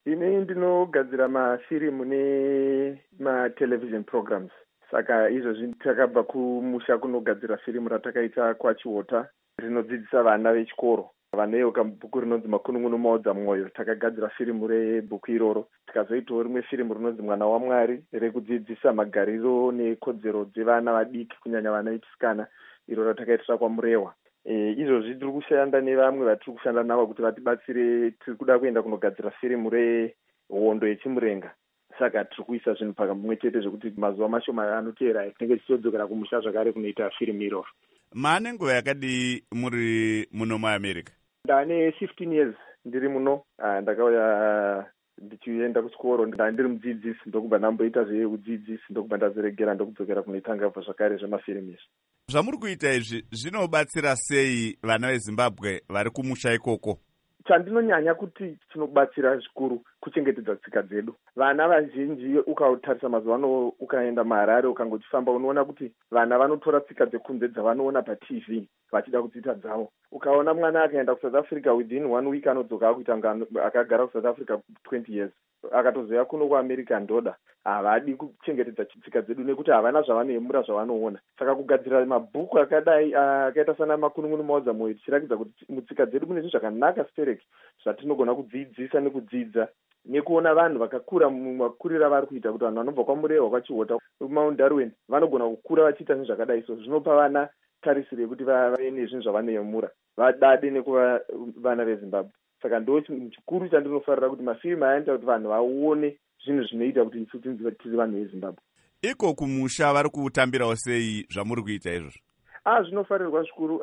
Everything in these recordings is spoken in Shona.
Ini ndinogadzira mafirimu nematelevision programs. Saka izvozvi takabva kumusha kunogadzira firimu ratakaita kwaChiota rinodzidzisa vana vechikoro. Vaneyeuka bhuku rinonzi Makunun'unu maodza mwoyo. Takagadzira firimu rebhuku iroro. Tikazoitawo rimwe firimu rinonzi Mwana waMwari rekudzidzisa magariro nekodzero dzevana vadiki kunyanya vana vechisikana, iro ratakaitira kwaMurewa. Izvozvi tiri kushanda nevamwe vatiri kushanda navo kuti vatibatsire. Tiri kuda kuenda kunogadzira firimu rehondo yechimurenga. Saka tiri kuisa zvinhu pamwe chete zvekuti mazuva mashoma anoteera tinenge tichizodzokera kumusha zvakare kunoita firimu iroro. Maane nguva yakadii muri muno muAmerica? Ndane 15 years ndiri muno. Ndakauya ndichienda kuchikoro, ndiri mudzidzisi, ndokubva ndamboita zveudzidzisi, ndokubva ndazoregera ndokudzokera kunoitanga zvakare zvemafirimu izvi. Zvamuri kuita izvi zvinobatsira sei vana veZimbabwe vari kumusha ikoko? Chandinonyanya kuti chinobatsira zvikuru kuchengetedza tsika dzedu. Vana vazhinji ukatarisa mazuva ano, ukaenda muHarare ukangochifamba unoona kuti vana vanotora tsika dzekunze dzavanoona paTV vachida kudziita dzavo. Ukaona mwana akaenda kuSouth Africa within 1 week anodzoka akuita akagara kuSouth Africa 20 years. Akatozoya kuno kuAmerica ndoda. Havadi kuchengetedza tsika dzedu nekuti havana zvavanoyemura zvavanoona. Saka kugadzira mabhuku akadai akaita sana Makunun'unu maodza mwoyo tichiratidza kuti mutsika dzedu mune zvinhu zvakanaka sipereki zvatinogona kudzidzisa nekudzidza, nekuona vanhu vakakura mumakurira vari kuita kuti vanhu vanobva kwaMurewa, kwaChiota, Mount Darwin vanogona kukura vachiita zvinhu zvakadai. So zvinopa vana tarisiro yekuti vave nezvinhu zvavanoyemura, vadade nekuva vana veZimbabwe. Saka ndo chinhu chikuru chandinofarira kuti mafirimu ayaita kuti vanhu vaone zvinhu zvinoita kuti isu tiri vanhu veZimbabwe. Iko kumusha vari kutambirawo sei zvamuri kuita izvozvo? Zvinofarirwa zvikuru.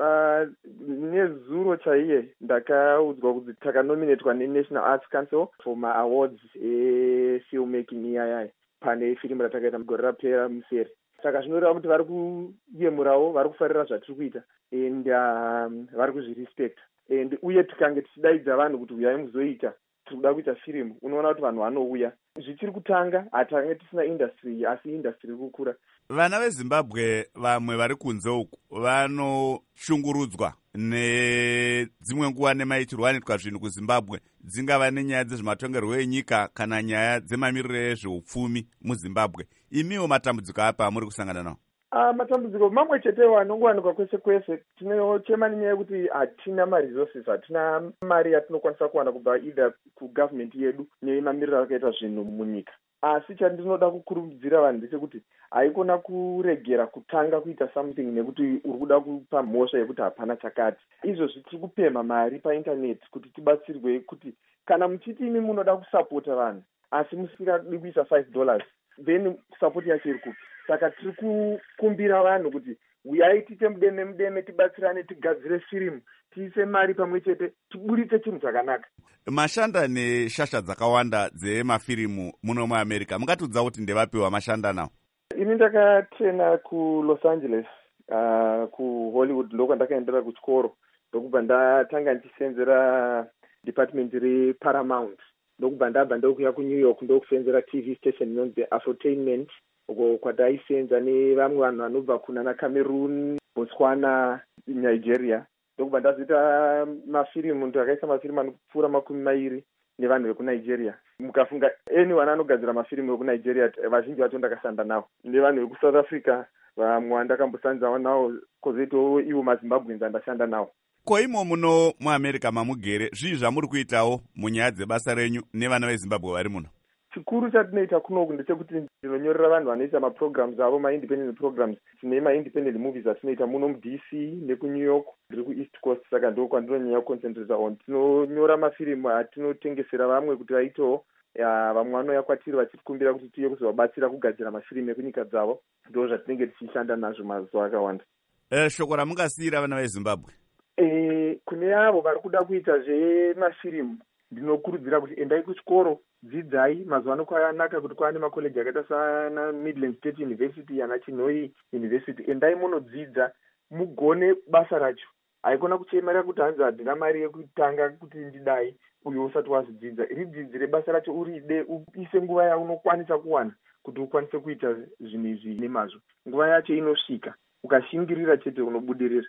Nezuro chaiye ndakaudzwa kuti takanominatwa neNational Arts Council for maawards efilmmaking iyayaya pane firimu ratakaita mugore rapera museri. Saka zvinoreva kuti vari kuyemurawo, vari kufarira zvatiri kuita and vari kuzvirespecta. And uye tikange tichidaidza vanhu kuti uyai muzoita, tiri kuda kuita firimu, unoona kuti vanhu vanouya. Zvichiri kutanga, hatange tisina industry, asi industry iri kukura. Vana veZimbabwe vamwe vari kunze uku vanoshungurudzwa nedzimwe nguva nemaitirwo anoitwa zvinhu kuZimbabwe, dzingava nenyaya dzezvematongerwo enyika kana nyaya dzemamiriro ezveupfumi muZimbabwe. Imiwo matambudziko apa amuri kusangana nawo? Matambudziko mamwe chetewo anongowanikwa kwese kwese. Tinochema nenyaya yekuti hatina maresources, hatina mari yatinokwanisa kuwana kubva either kugovernment yedu nemamiriro akaita zvinhu munyika. Asi chandinoda kukurudzira vanhu ndechekuti haikona kuregera kutanga kuita something nekuti uri kuda kupa mhosva yekuti hapana chakati. Izvozvi tiri kupemha mari paindaneti kuti tibatsirwe, kuti kana muchiti imi munoda kusapota vanhu asi musingadi kuisa $5, then support yacho iri kupi? Saka tiri kukumbira vanhu kuti uyai tiite mudeme tibatsirane, tigadzire firimu, tiise mari pamwe chete, tiburitse chinhu chakanaka. Mashanda neshasha dzakawanda dzemafirimu muno muAmerica, mungatiudza kuti ndevapiwa mashanda nawo? Ini ndakatrena kuLos Angeles, kuHollywood, ndoko ndakaendera kuchikoro, ndokubva ndatanga ndichisenzera department reParamount, ndokubva ndabva ndokuya kuNew York ndokufenzera TV station inonzi Afrotainment, uko kwataisenza nevamwe vanhu vanobva kunana Cameroon, Botswana, Nigeria. Ndokubva ndazoita mafirimu, ndakaisa mafirimu anopfuura 20 nevanhu vekuNigeria. Mukafunga anyone anogadzira mafirimu vekuNigeria, vazhinji vacho ndakashanda navo. Nevanhu vekuSouth Africa vamwe ndakambosanzawo navo, kozoitawo ivo maZimbabweans andashanda navo. Ko imo muno muAmerica mamugere, zvii zvamuri kuitawo munyaya dzebasa renyu nevana veZimbabwe vari muno? Chikuru chatinoita kunoku ndechekuti ndinonyorera vanhu vanoita maprograms avo, maindependent programs. Tine maindependent movies atinoita muno muDC nekuNew York, ndiri kuEast Coast, saka ndiko kwandinonyanya kuconcentrata on. Tinonyora mafirimu atinotengesera vamwe kuti vaitewo, vamwe vanouya kwatiri vachitikumbira kuti tiye kuzovabatsira kugadzira mafirimu ekunyika dzavo. Ndo zvatinenge tichishanda nazvo mazuva akawanda. Shoko ramungasiyira vana veZimbabwe? Kune avo vari kuda kuita zvemafirimu, ndinokurudzira kuti endai kuchikoro, dzidzai. Mazuva ano kwanaka kuti kwaane makoleji akaita sana Midland State University, yana Chinoi University. Endai munodzidza, mugone basa racho. Haikona kuchemerera kuti hanzi handina mari yekutanga kuti ndidai uyo usati wazidzidza. Ridzidzire basa racho, uride, uise nguva yaunokwanisa kuwana kuti ukwanise kuita zvinhu izvi nemazvo. Nguva yacho inosvika, ukashingirira chete unobudirira.